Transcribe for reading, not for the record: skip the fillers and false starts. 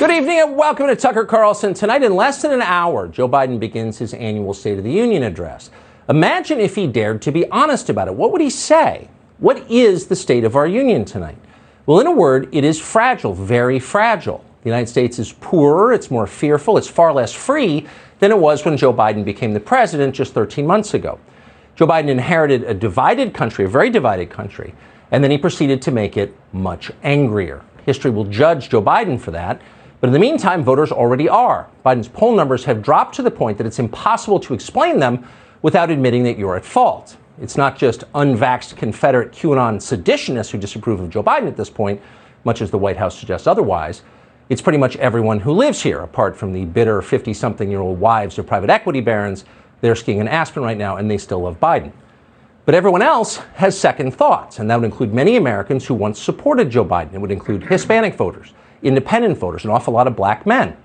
Good evening and welcome to Tucker Carlson. Tonight, in less than an hour, Joe Biden begins his annual State of the Union address. Imagine if he dared to be honest about it. What would he say? What is the state of our union tonight? Well, in a word, it is fragile, very fragile. The United States is poorer, it's more fearful, it's far less free than it was when Joe Biden became the president just 13 months ago. Joe Biden inherited a divided country, a very divided country, and then he proceeded to make it much angrier. History will judge Joe Biden for that. But in the meantime, voters already are. Biden's poll numbers have dropped to the point that it's impossible to explain them without admitting that you're at fault. It's not just unvaxxed Confederate QAnon seditionists who disapprove of Joe Biden at this point, much as the White House suggests otherwise. It's pretty much everyone who lives here, apart from the bitter 50-something-year-old wives of private equity barons. They're skiing in Aspen right now, and they still love Biden. But everyone else has second thoughts, and that would include many Americans who once supported Joe Biden. It would include Hispanic voters, independent voters, an awful lot of black men.